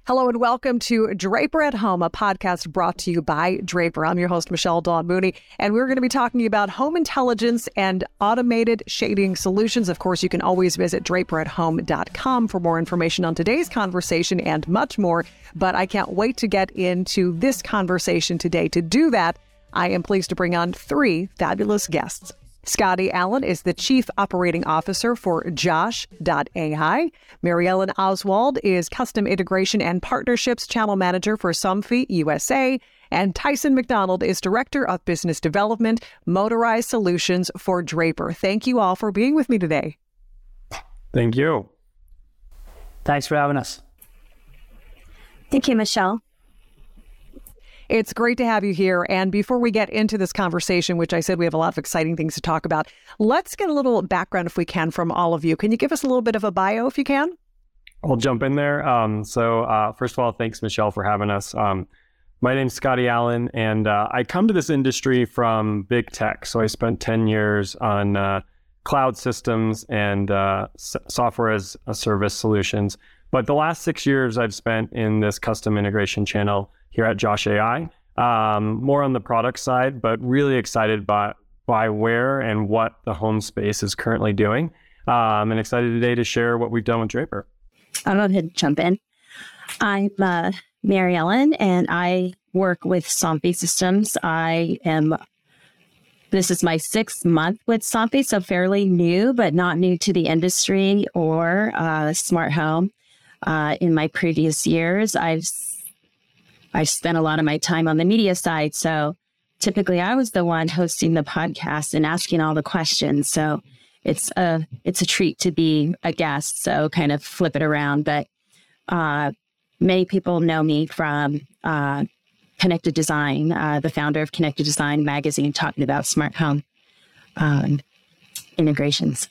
Hello and welcome to Draper at Home, a podcast brought to you by Draper. I'm your host, Michelle Dawn Mooney, and we're going to be talking about home intelligence and automated shading solutions. Of course, you can always visit draperathome.com for more information on today's conversation and much more, but I can't wait to get into this conversation today. To do that, I am pleased to bring on three fabulous guests. Scotty Allen is the Chief Operating Officer for Josh.ai. Mary Ellen Oswald is Custom Integration and Partnerships Channel Manager for Somfy USA. And Tyson McDonald is Director of Business Development, Motorized Solutions for Draper. Thank you all for being with me today. Thank you. Thanks for having us. Thank you, Michelle. It's great to have you here. And before we get into this conversation, which I said we have a lot of exciting things to talk about, let's get a little background, if we can, from all of you. Can you give us a little bit of a bio, if you can? I'll jump in there. First of all, thanks, Michelle, for having us. My name's Scotty Allen, and I come to this industry from big tech. So I spent 10 years on cloud systems and software as a service solutions. But the last 6 years I've spent in this custom integration channel here at Josh.ai, more on the product side, but really excited by where and what the home space is currently doing. And excited today to share what we've done with Draper. I'll go ahead and jump in. I'm Mary Ellen, and I work with Somfy Systems. This is my 6th month with Somfy, so fairly new, but not new to the industry or smart home. In my previous years, I've spent a lot of my time on the media side. So typically I was the one hosting the podcast and asking all the questions. So it's a treat to be a guest. So kind of flip it around. But many people know me from Connected Design, the founder of Connected Design magazine, talking about smart home integrations.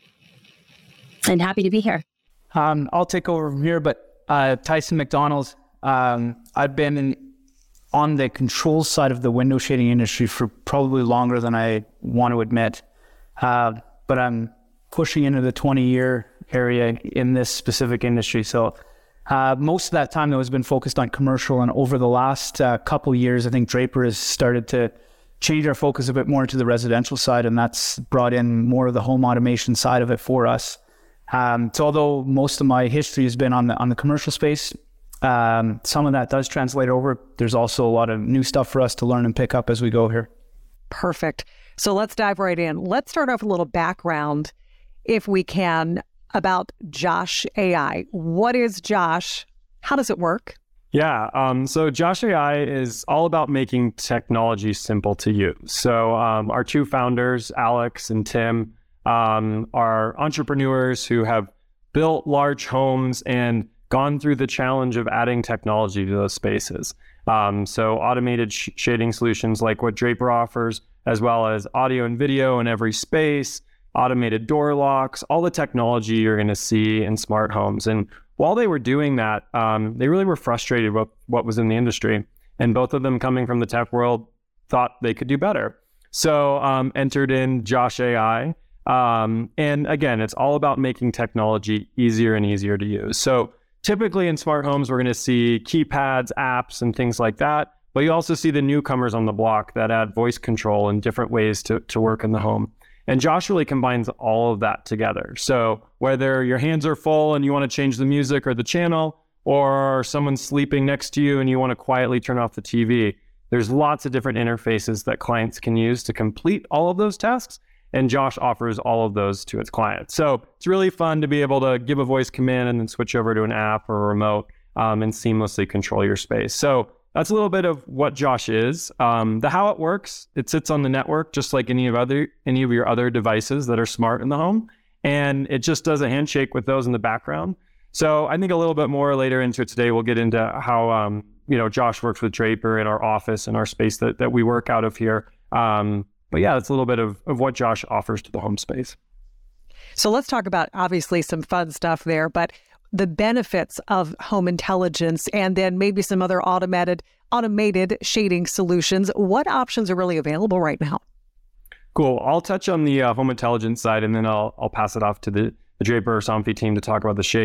And happy to be here. I'll take over from here, but Tyson McDonald, I've been on the control side of the window shading industry for probably longer than I want to admit. But I'm pushing into the 20-year area in this specific industry. So most of that time though has been focused on commercial. And over the last couple years, I think Draper has started to change our focus a bit more to the residential side. And that's brought in more of the home automation side of it for us. So although most of my history has been on the commercial space, some of that does translate over. There's also a lot of new stuff for us to learn and pick up as we go here. Perfect. So let's dive right in. Let's start off with a little background, if we can, about Josh.ai. What is Josh? How does it work? Yeah, so Josh.ai is all about making technology simple to use. So our two founders, Alex and Tim, are entrepreneurs who have built large homes and gone through the challenge of adding technology to those spaces. So automated shading solutions like what Draper offers, as well as audio and video in every space, automated door locks, all the technology you're going to see in smart homes. And while they were doing that, they really were frustrated with what was in the industry. And both of them, coming from the tech world, thought they could do better. So entered in Josh.ai. And again, it's all about making technology easier and easier to use. So typically in smart homes, we're going to see keypads, apps, and things like that. But you also see the newcomers on the block that add voice control and different ways to work in the home. And Josh really combines all of that together. So whether your hands are full and you want to change the music or the channel, or someone's sleeping next to you and you want to quietly turn off the TV, there's lots of different interfaces that clients can use to complete all of those tasks. And Josh offers all of those to its clients. So it's really fun to be able to give a voice command and then switch over to an app or a remote and seamlessly control your space. So that's a little bit of what Josh is. The how it works, it sits on the network just like any of your other devices that are smart in the home. And it just does a handshake with those in the background. So I think a little bit more later into it today, we'll get into how Josh works with Draper in our office and our space that we work out of here. But yeah, that's a little bit of what Josh offers to the home space. So let's talk about, obviously, some fun stuff there, but the benefits of home intelligence and then maybe some other automated shading solutions. What options are really available right now? Cool. I'll touch on the home intelligence side, and then I'll pass it off to the Draper or Somfy team to talk about the shades.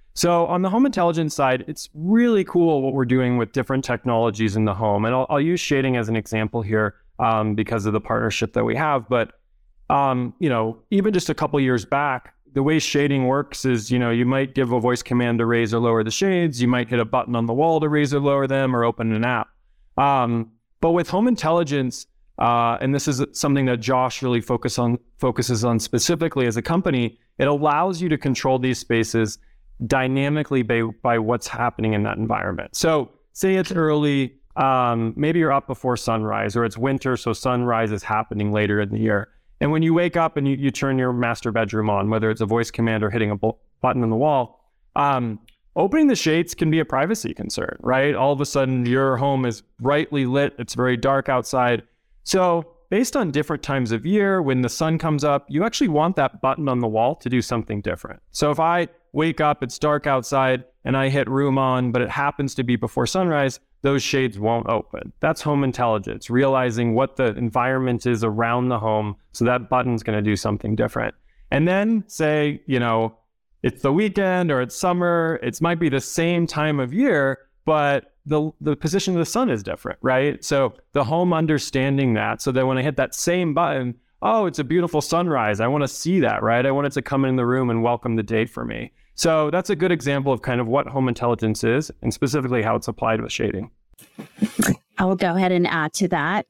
So on the home intelligence side, it's really cool what we're doing with different technologies in the home. And I'll use shading as an example here because of the partnership that we have. But, even just a couple years back, the way shading works is, you might give a voice command to raise or lower the shades. You might hit a button on the wall to raise or lower them or open an app. But with home intelligence, and this is something that Josh really focuses on specifically as a company, it allows you to control these spaces dynamically by what's happening in that environment. So say it's early, maybe you're up before sunrise, or it's winter, so sunrise is happening later in the year. And when you wake up and you turn your master bedroom on, whether it's a voice command or hitting a button on the wall, opening the shades can be a privacy concern, right? All of a sudden your home is brightly lit, it's very dark outside. So based on different times of year, when the sun comes up, you actually want that button on the wall to do something different. So if I wake up, it's dark outside, and I hit room on, but it happens to be before sunrise, those shades won't open. That's home intelligence, realizing what the environment is around the home, so that button's going to do something different. And then say, it's the weekend or it's summer, it might be the same time of year, but the position of the sun is different, right? So the home understanding that, so that when I hit that same button, oh, it's a beautiful sunrise. I want to see that, right? I want it to come in the room and welcome the day for me. So that's a good example of kind of what home intelligence is and specifically how it's applied with shading. I will go ahead and add to that.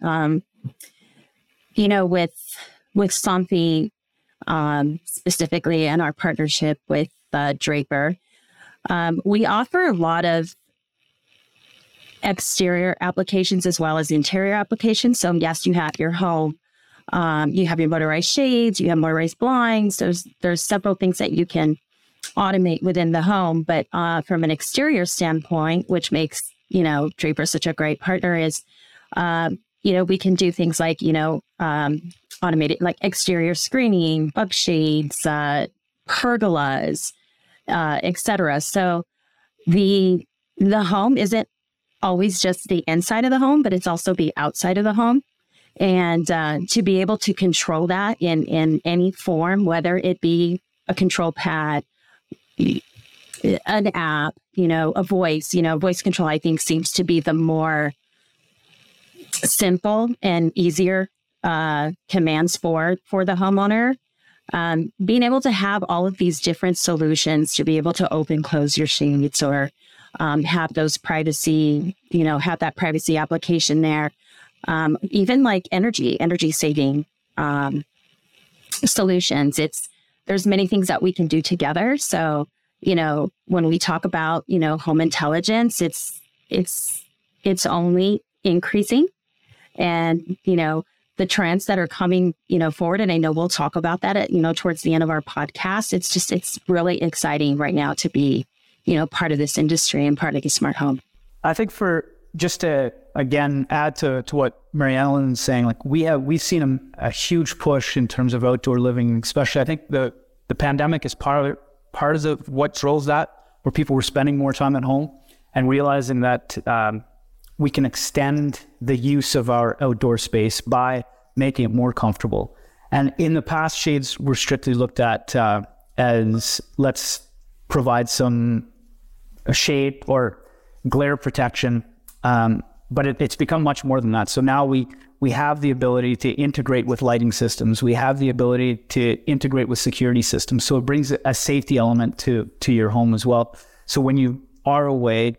With Somfy, specifically and our partnership with Draper, we offer a lot of exterior applications as well as interior applications. So yes, you have your home, you have your motorized shades, you have motorized blinds. There's several things that you can automate within the home. But from an exterior standpoint, which makes, Draper such a great partner, is, we can do things like, automated, like exterior screening, bug shades, pergolas, etc. So the home isn't always just the inside of the home, but it's also the outside of the home. And to be able to control that in any form, whether it be a control pad, an app, a voice control, I think seems to be the more simple and easier commands for the homeowner. Being able to have all of these different solutions to be able to open, close your shades, or have those privacy, have that privacy application there. Even like energy saving solutions. There's many things that we can do together. So, when we talk about, home intelligence, it's only increasing. And, the trends that are coming, forward, and I know we'll talk about that towards the end of our podcast. It's really exciting right now to be, part of this industry and part of the smart home. I think just to, again, add to what Mary Ellen is saying, like we've seen a huge push in terms of outdoor living, especially I think the pandemic is part of what drove that, where people were spending more time at home and realizing that we can extend the use of our outdoor space by making it more comfortable. And in the past, shades were strictly looked at as let's provide a shade or glare protection. But it's become much more than that. So now we have the ability to integrate with lighting systems. We have the ability to integrate with security systems. So it brings a safety element to your home as well. So when you are away,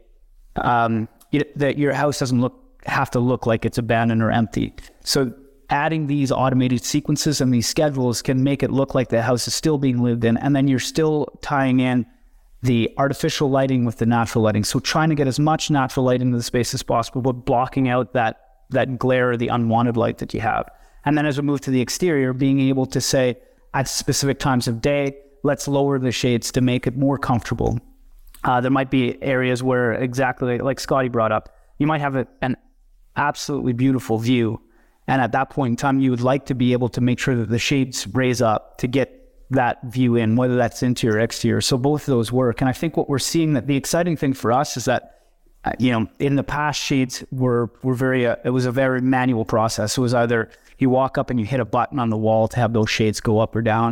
that your house doesn't have to look like it's abandoned or empty. So adding these automated sequences and these schedules can make it look like the house is still being lived in. And then you're still tying in the artificial lighting with the natural lighting. So trying to get as much natural light into the space as possible, but blocking out that glare or the unwanted light that you have. And then as we move to the exterior, being able to say at specific times of day, let's lower the shades to make it more comfortable. There might be areas where, exactly like Scotty brought up, you might have an absolutely beautiful view. And at that point in time, you would like to be able to make sure that the shades raise up to get that view in, whether that's interior or exterior. So both of those work. And I think what we're seeing, that the exciting thing for us is that, in the past, shades were very, it was a very manual process. It was either you walk up and you hit a button on the wall to have those shades go up or down.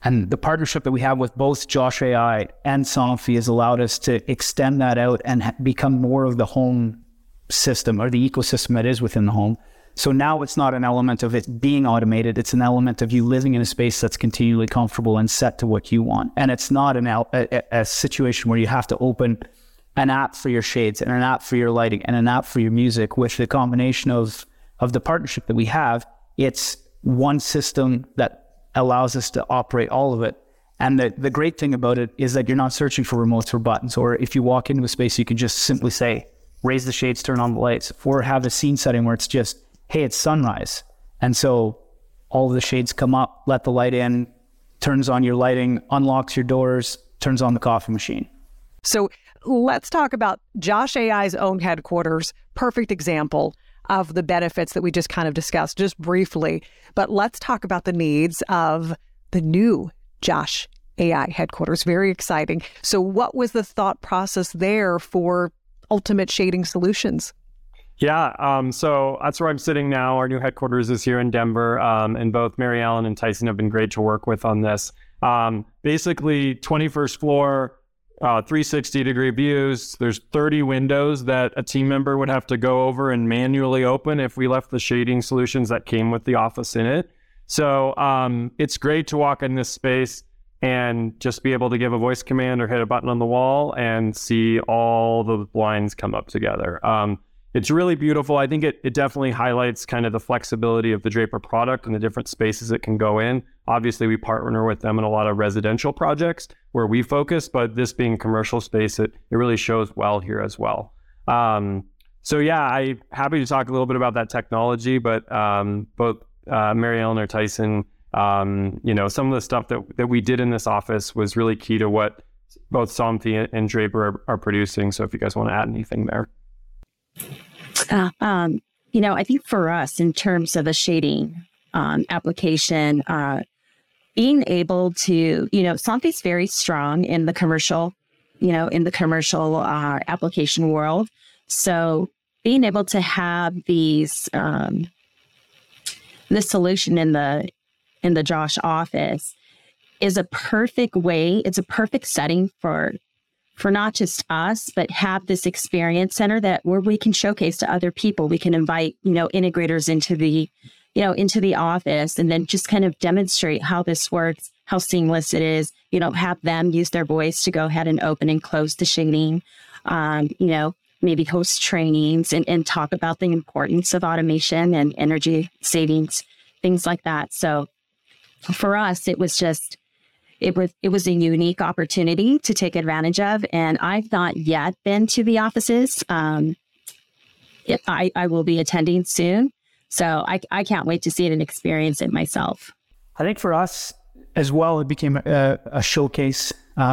And the partnership that we have with both Josh AI and Somfy has allowed us to extend that out and become more of the home system or the ecosystem that is within the home. So now it's not an element of it being automated. It's an element of you living in a space that's continually comfortable and set to what you want. And it's not a situation where you have to open an app for your shades and an app for your lighting and an app for your music. With the combination of the partnership that we have, it's one system that allows us to operate all of it. And the great thing about it is that you're not searching for remotes or buttons, or if you walk into a space, you can just simply say, raise the shades, turn on the lights, or have a scene setting where it's just, hey, it's sunrise. And so all of the shades come up, let the light in, turns on your lighting, unlocks your doors, turns on the coffee machine. So let's talk about Josh AI's own headquarters. Perfect example of the benefits that we just kind of discussed just briefly. But let's talk about the needs of the new Josh AI headquarters. Very exciting. So what was the thought process there for Ultimate Shading Solutions? Yeah, so that's where I'm sitting now. Our new headquarters is here in Denver, and both Mary Ellen and Tyson have been great to work with on this. Basically, 21st floor, 360-degree views. There's 30 windows that a team member would have to go over and manually open if we left the shading solutions that came with the office in it. So it's great to walk in this space and just be able to give a voice command or hit a button on the wall and see all the blinds come up together. It's really beautiful. I think it definitely highlights kind of the flexibility of the Draper product and the different spaces it can go in. Obviously, we partner with them in a lot of residential projects where we focus, but this being commercial space, it really shows well here as well. So yeah, I'm happy to talk a little bit about that technology, but both Mary Ellen or Tyson, some of the stuff that we did in this office was really key to what both Somfy and Draper are producing. So if you guys want to add anything there. I think for us, in terms of a shading application, being able to, Somfy's very strong in the commercial, application world. So being able to have these, this solution in the Josh office is a perfect way. It's a perfect setting for not just us, but have this experience center where we can showcase to other people. We can invite, integrators into the office and then just kind of demonstrate how this works, how seamless it is, have them use their voice to go ahead and open and close the shading, maybe host trainings and talk about the importance of automation and energy savings, things like that. So for us, it was just, it was a unique opportunity to take advantage of. And I've not yet been to the offices. I will be attending soon. So I can't wait to see it and experience it myself. I think for us as well, it became a showcase.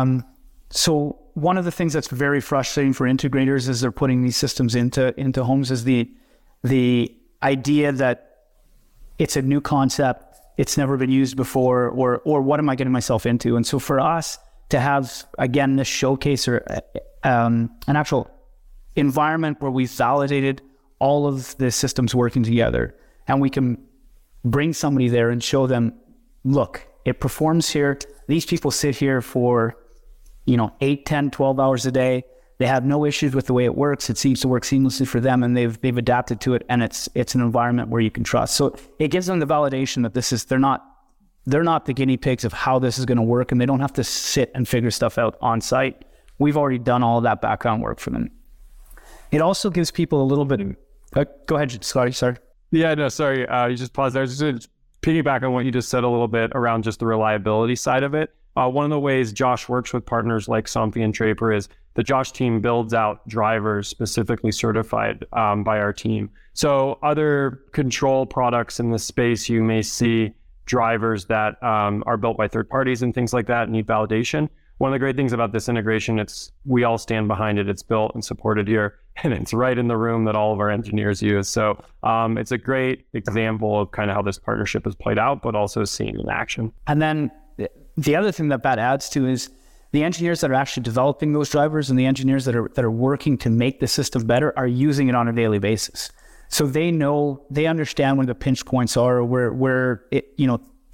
So one of the things that's very frustrating for integrators as they're putting these systems into homes is the idea that it's a new concept. It's never been used before, or what am I getting myself into? And so for us to have, again, this showcase or an actual environment where we've validated all of the systems working together, and we can bring somebody there and show them, look, it performs here. These people sit here for, 8, 10, 12 hours a day. They have no issues with the way it works. It seems to work seamlessly for them, and they've adapted to it, and it's an environment where you can trust. So it gives them the validation that they're not the guinea pigs of how this is going to work, and they don't have to sit and figure stuff out on site. We've already done all of that background work for them. It also gives people a little bit. Go ahead, Scotty. Sorry. Yeah, no, sorry. You just paused there. Just to piggyback on what you just said a little bit around just the reliability side of it. One of the ways Josh works with partners like Somfy and Draper is the Josh team builds out drivers specifically certified by our team. So other control products in the space, you may see drivers that are built by third parties and things like that, need validation. One of the great things about this integration, we all stand behind it. It's built and supported here, and it's right in the room that all of our engineers use. So it's a great example of kind of how this partnership has played out, but also seen in action. And then the other thing that adds to is the engineers that are actually developing those drivers and the engineers that are working to make the system better are using it on a daily basis. So they understand where the pinch points are, where it,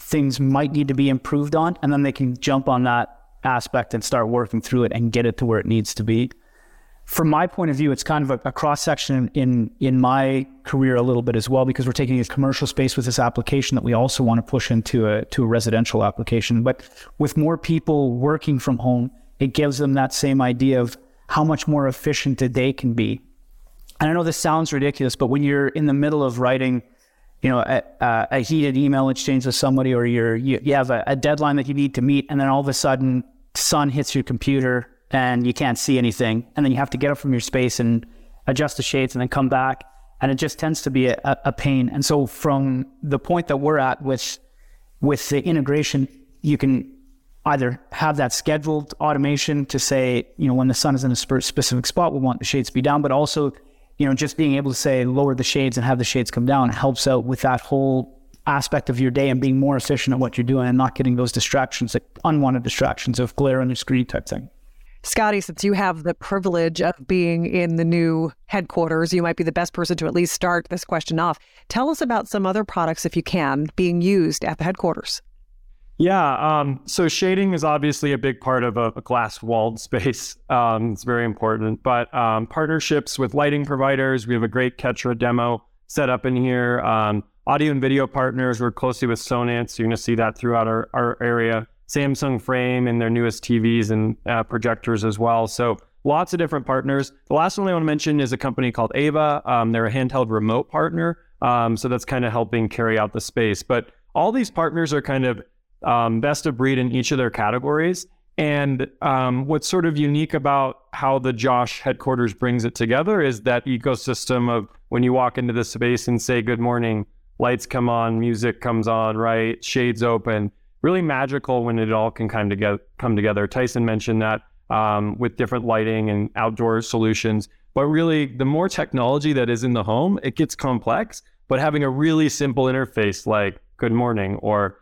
things might need to be improved on, and then they can jump on that aspect and start working through it and get it to where it needs to be. From my point of view, it's kind of a cross-section in my career a little bit as well, because we're taking a commercial space with this application that we also want to push into a residential application. But with more people working from home, it gives them that same idea of how much more efficient a day can be. And I know this sounds ridiculous, but when you're in the middle of writing, a heated email exchange with somebody, or you have a deadline that you need to meet, and then all of a sudden sun hits your computer and you can't see anything, and then you have to get up from your space and adjust the shades and then come back, and it just tends to be a pain. And so from the point that we're at with the integration, you can either have that scheduled automation to say, when the sun is in a specific spot, we want the shades to be down, but also, just being able to say, lower the shades and have the shades come down helps out with that whole aspect of your day and being more efficient at what you're doing and not getting those distractions, like unwanted distractions of glare on your screen type thing. Scotty, since you have the privilege of being in the new headquarters, you might be the best person to at least start this question off. Tell us about some other products, if you can, being used at the headquarters. Yeah, so shading is obviously a big part of a glass-walled space. It's very important. But partnerships with lighting providers, we have a great Ketra demo set up in here. Audio and video partners, we're closely with Sonance. You're going to see that throughout our area. Samsung Frame and their newest TVs and projectors as well. So lots of different partners. The last one I want to mention is a company called Ava. They're a handheld remote partner. So that's kind of helping carry out the space. But all these partners are kind of best of breed in each of their categories. And what's sort of unique about how the Josh headquarters brings it together is that ecosystem of when you walk into the space and say, good morning, lights come on, music comes on, right? Shades open. Really magical when it all can come together. Tyson mentioned that with different lighting and outdoor solutions. But really, the more technology that is in the home, it gets complex. But having a really simple interface like good morning or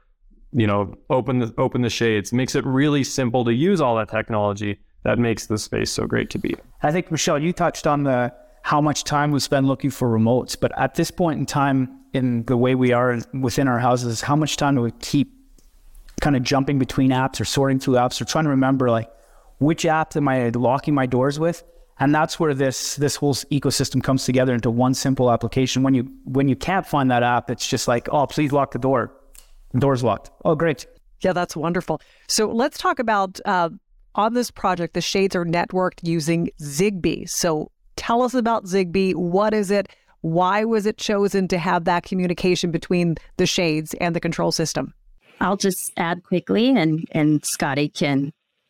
open the shades makes it really simple to use all that technology that makes the space so great to be in. I think, Michelle, you touched on how much time we spend looking for remotes. But at this point in time, in the way we are within our houses, how much time do we keep kind of jumping between apps or sorting through apps or trying to remember like which app am I locking my doors with? And that's where this whole ecosystem comes together into one simple application. When you can't find that app, it's just like, oh, please lock the door. The door's locked. Oh, great. Yeah, that's wonderful. So let's talk about on this project, the shades are networked using Zigbee. So tell us about Zigbee. What is it? Why was it chosen to have that communication between the shades and the control system? I'll just add quickly, and Scotty can,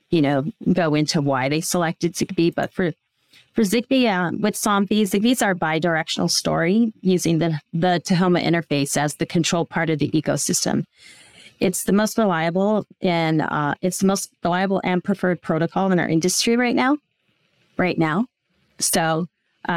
go into why they selected Zigbee. But for Zigbee, with Somfy, Zigbee's our bi-directional story using the Tahoma interface as the control part of the ecosystem. It's the most reliable and preferred protocol in our industry right now. So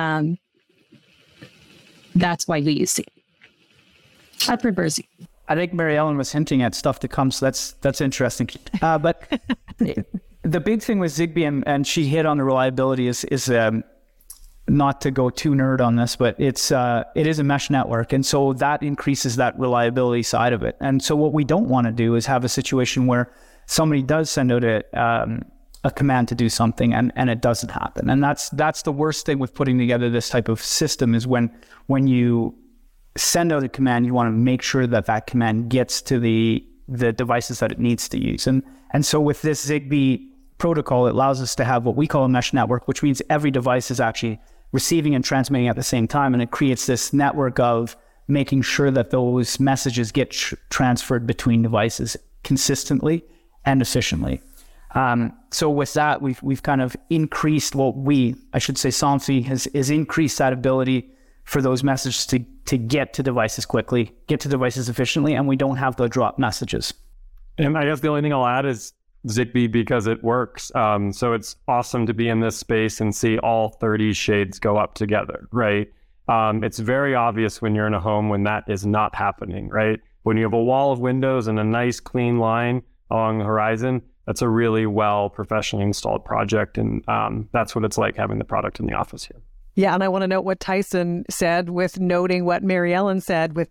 that's why we use Zigbee. I prefer Zigbee. I think Mary Ellen was hinting at stuff to come, so that's interesting. But the big thing with Zigbee, and she hit on the reliability, is not to go too nerd on this, but it is a mesh network, and so that increases that reliability side of it. And so what we don't want to do is have a situation where somebody does send out a command to do something and it doesn't happen. And that's the worst thing with putting together this type of system is when you send out a command, you want to make sure that command gets to the devices that it needs to use. And so with this Zigbee protocol, it allows us to have what we call a mesh network, which means every device is actually receiving and transmitting at the same time. And it creates this network of making sure that those messages get transferred between devices consistently and efficiently. So with that, we've kind of increased Somfy has increased that ability for those messages to get to devices quickly, get to devices efficiently, and we don't have the drop messages. And I guess the only thing I'll add is Zigbee because it works. So it's awesome to be in this space and see all 30 shades go up together, right? It's very obvious when you're in a home when that is not happening, right? When you have a wall of windows and a nice clean line along the horizon, that's a really well professionally installed project. And that's what it's like having the product in the office here. Yeah, and I want to note what Tyson said with noting what Mary Ellen said with that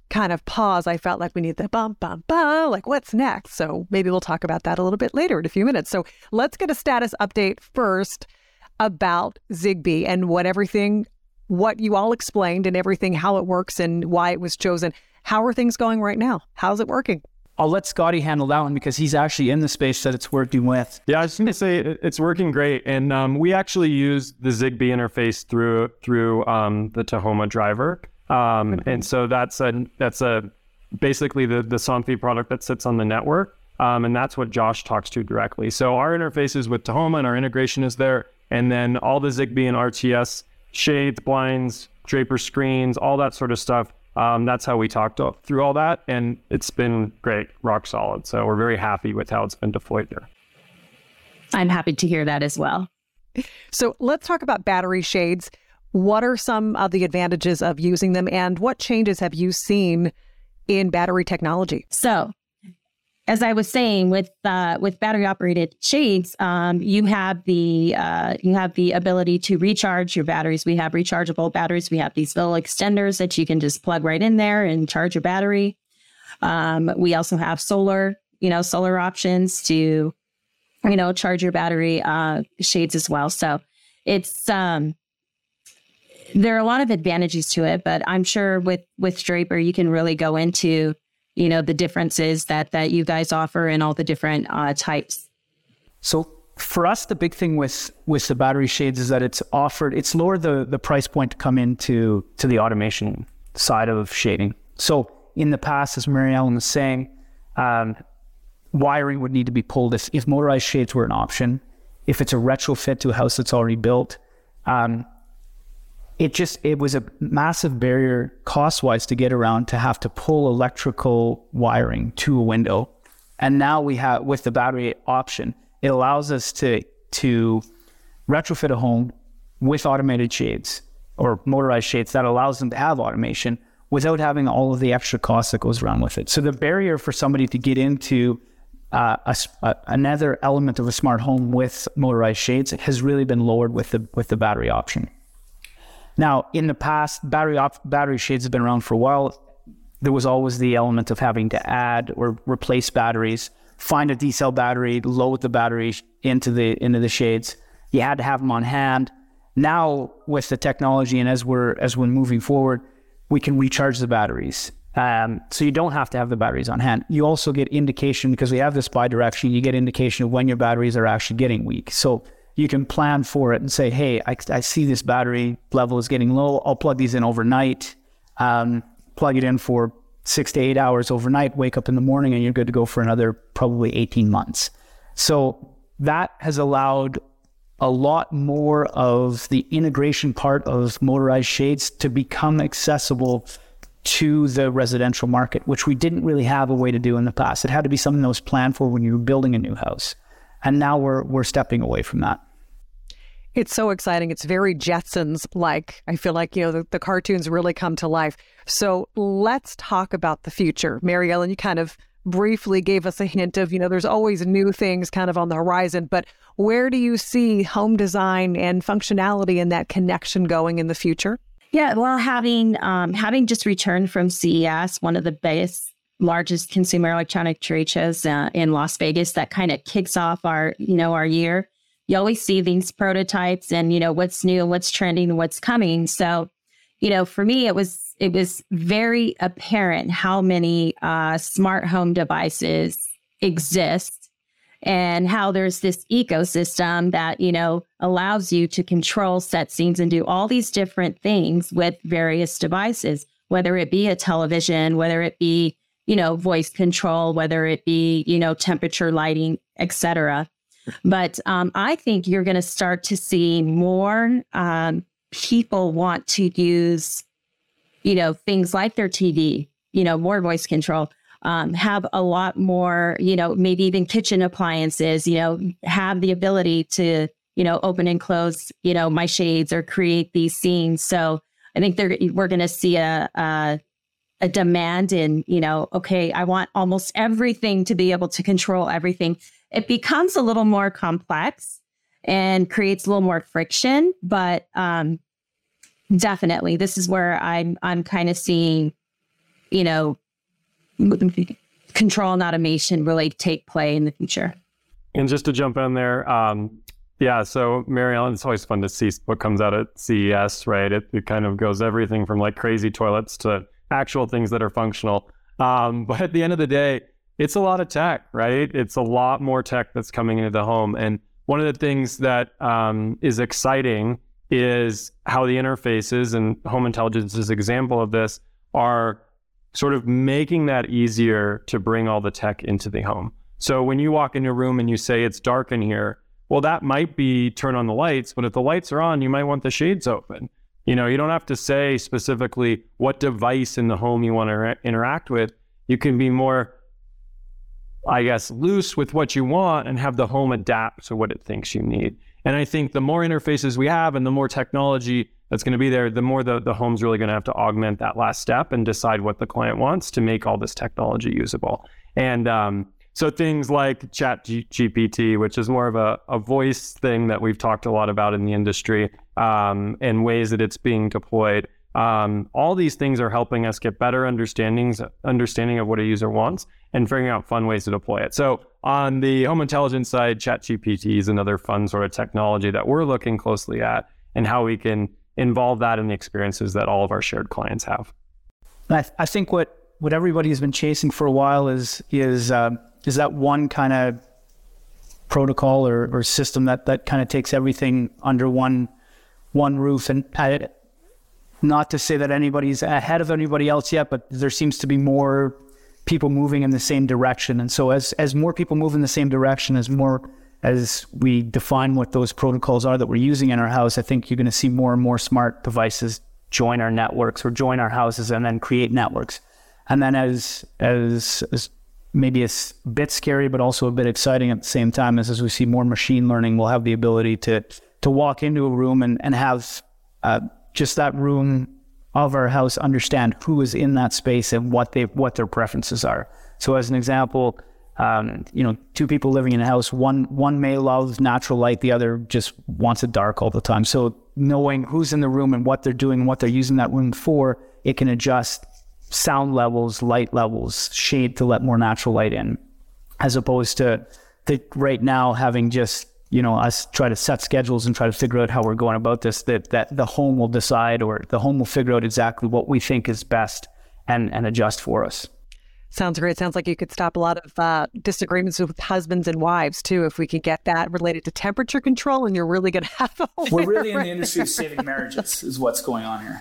kind of pause, I felt like we need the bum, bum, bum, like what's next? So maybe we'll talk about that a little bit later in a few minutes. So let's get a status update first about Zigbee and what you all explained and everything, how it works and why it was chosen. How are things going right now? How's it working? I'll let Scotty handle that one because he's actually in the space that it's working with. Yeah, I was going to say it's working great. And we actually use the Zigbee interface through the Tahoma driver. And so that's basically the Somfy product that sits on the network. And that's what Josh talks to directly. So our interface is with Tahoma and our integration is there. And then all the Zigbee and RTS shades, blinds, draper screens, all that sort of stuff. That's how we talked through all that. And it's been great, rock solid. So we're very happy with how it's been deployed there. I'm happy to hear that as well. So let's talk about battery shades. What are some of the advantages of using them and what changes have you seen in battery technology? So as I was saying, with battery operated shades, you have the ability to recharge your batteries. We have rechargeable batteries. We have these little extenders that you can just plug right in there and charge your battery. We also have solar options to, charge your battery shades as well. So it's there are a lot of advantages to it, but I'm sure with Draper you can really go into the differences that you guys offer and all the different types. So for us, the big thing with the battery shades is that it's lowered the price point to come into the automation side of shading. So in the past, as Mary Ellen was saying, wiring would need to be pulled if motorized shades were an option. If it's a retrofit to a house that's already built, it was a massive barrier cost-wise to get around to have to pull electrical wiring to a window. And now we have, with the battery option, it allows us to retrofit a home with automated shades or motorized shades that allows them to have automation without having all of the extra costs that goes around with it. So the barrier for somebody to get into another element of a smart home with motorized shades has really been lowered with the battery option. Now, in the past, battery shades have been around for a while. There was always the element of having to add or replace batteries, find a D-cell battery, load the battery into the shades. You had to have them on hand. Now, with the technology and as we're moving forward, we can recharge the batteries. So you don't have to have the batteries on hand. You also get indication, because we have this bi-direction, you get indication of when your batteries are actually getting weak. So you can plan for it and say, hey, I see this battery level is getting low. I'll plug these in overnight, plug it in for 6 to 8 hours overnight, wake up in the morning, and you're good to go for another probably 18 months. So that has allowed a lot more of the integration part of motorized shades to become accessible to the residential market, which we didn't really have a way to do in the past. It had to be something that was planned for when you were building a new house. And now we're stepping away from that. It's so exciting. It's very Jetsons-like. I feel like, the cartoons really come to life. So let's talk about the future. Mary Ellen, you kind of briefly gave us a hint of, there's always new things kind of on the horizon, but where do you see home design and functionality and that connection going in the future? Yeah, well, having just returned from CES, one of the biggest, largest consumer electronic trade shows in Las Vegas, that kind of kicks off our year. You always see these prototypes and, what's new, what's trending, and what's coming. So, for me, it was very apparent how many smart home devices exist and how there's this ecosystem that, allows you to control, set scenes, and do all these different things with various devices, whether it be a television, whether it be, voice control, whether it be, temperature, lighting, etc. But I think you're going to start to see more people want to use, things like their TV, more voice control, have a lot more, maybe even kitchen appliances, have the ability to, open and close, my shades or create these scenes. So I think we're going to see a demand in, okay, I want almost everything to be able to control everything. It becomes a little more complex and creates a little more friction, but definitely this is where I'm kind of seeing control and automation really take play in the future. And just to jump in there, so Mary Ellen, it's always fun to see what comes out at CES, right? It kind of goes everything from like crazy toilets to actual things that are functional. But at the end of the day, it's a lot of tech, right? It's a lot more tech that's coming into the home. And one of the things that is exciting is how the interfaces, and Home Intelligence is an example of this, are sort of making that easier to bring all the tech into the home. So when you walk into a room and you say it's dark in here, well, that might be turn on the lights, but if the lights are on, you might want the shades open. You don't have to say specifically what device in the home you want to interact with. You can be more, I guess, loose with what you want and have the home adapt to what it thinks you need. And I think the more interfaces we have and the more technology that's going to be there, the more the home's really going to have to augment that last step and decide what the client wants to make all this technology usable. And so things like ChatGPT, which is more of a voice thing that we've talked a lot about in the industry, and ways that it's being deployed. All these things are helping us get better understanding of what a user wants and figuring out fun ways to deploy it. So on the home intelligence side, ChatGPT is another fun sort of technology that we're looking closely at and how we can involve that in the experiences that all of our shared clients have. I think what everybody has been chasing for a while is that one kind of protocol or system that kind of takes everything under one roof. And not to say that anybody's ahead of anybody else yet, but there seems to be more people moving in the same direction. And so as more people move in the same direction, as we define what those protocols are that we're using in our house, I think you're going to see more and more smart devices join our networks or join our houses and then create networks. And then as maybe it's a bit scary, but also a bit exciting at the same time, as we see more machine learning, we'll have the ability to walk into a room and have just that room of our house understand who is in that space and what their preferences are. So as an example, two people living in a house, one may love natural light, the other just wants it dark all the time. So knowing who's in the room and what they're doing and what they're using that room for, it can adjust sound levels, light levels, shade to let more natural light in, as opposed to right now having just, us try to set schedules and try to figure out how we're going about this, that the home will decide, or the home will figure out exactly what we think is best and adjust for us. Sounds great. Sounds like you could stop a lot of disagreements with husbands and wives too, if we could get that related to temperature control, and you're really going to have a We're really in the industry of saving marriages is what's going on here.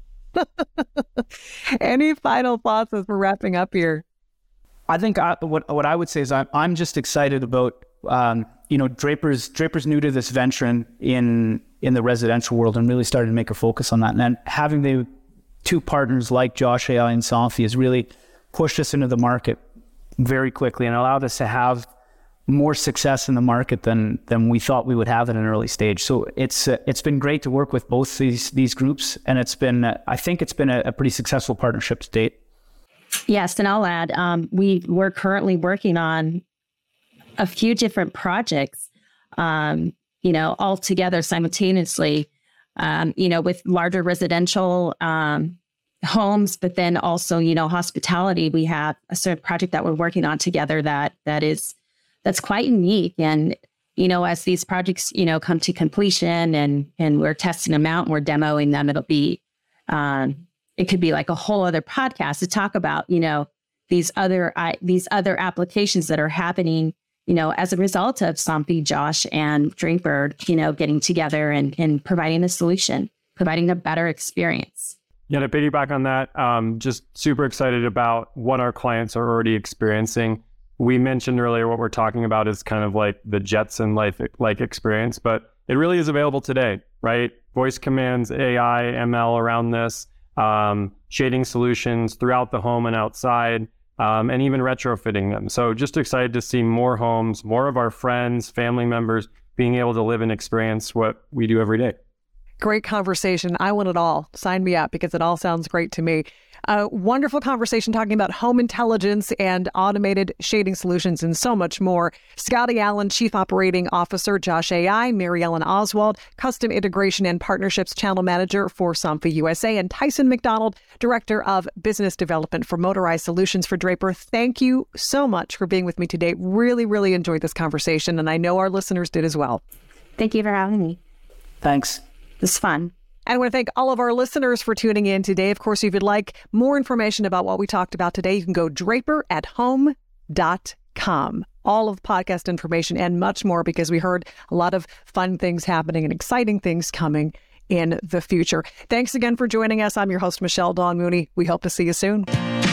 Any final thoughts as we're wrapping up here? I think what I would say is I'm just excited about, Draper's new to this venture in the residential world and really started to make a focus on that. And then having the two partners like Josh AI and Somfy has really pushed us into the market very quickly and allowed us to have more success in the market than we thought we would have at an early stage. So it's been great to work with both these groups, and I think it's been a pretty successful partnership to date. Yes, and I'll add, we're currently working on a few different projects, all together simultaneously, with larger residential homes, but then also, hospitality. We have a certain project that we're working on together that's quite unique. And, as these projects, come to completion and we're testing them out and we're demoing them, it'll be, it could be like a whole other podcast to talk about, these other applications that are happening, as a result of Somfy, Josh, and Draper, getting together and providing a solution, providing a better experience. Yeah, to piggyback on that, just super excited about what our clients are already experiencing. We mentioned earlier what we're talking about is kind of like the Jetson like experience, but it really is available today, right? Voice commands, AI, ML around this, shading solutions throughout the home and outside, and even retrofitting them. So just excited to see more homes, more of our friends, family members being able to live and experience what we do every day. Great conversation. I want it all. Sign me up because it all sounds great to me. A wonderful conversation talking about home intelligence and automated shading solutions and so much more. Scotty Allen, Chief Operating Officer, Josh AI, Mary Ellen Oswald, Custom Integration and Partnerships Channel Manager for Somfy USA, and Tyson McDonald, Director of Business Development for Motorized Solutions for Draper. Thank you so much for being with me today. Really, really enjoyed this conversation, and I know our listeners did as well. Thank you for having me. Thanks. It was fun. And I want to thank all of our listeners for tuning in today. Of course, if you'd like more information about what we talked about today, you can go draperathome.com. All of the podcast information and much more, because we heard a lot of fun things happening and exciting things coming in the future. Thanks again for joining us. I'm your host, Michelle Dawn Mooney. We hope to see you soon.